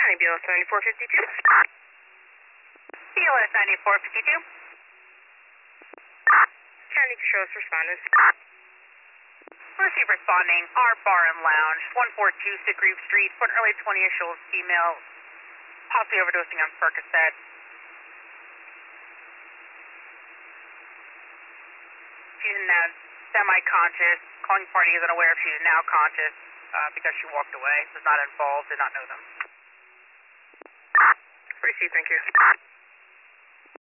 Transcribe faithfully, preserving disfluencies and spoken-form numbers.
County, B L S ninety-four fifty-two. B L S ninety-four fifty-two. County Sheriff's responded. Receive responding. R Bar and Lounge, one forty-two Sickreeve Street, for an early twenty-ish-year-old female, possibly overdosing on Percocet. She's now semi-conscious. Calling party isn't aware if she's now conscious uh, because she walked away. Was not involved, did not know them. Receive, thank you.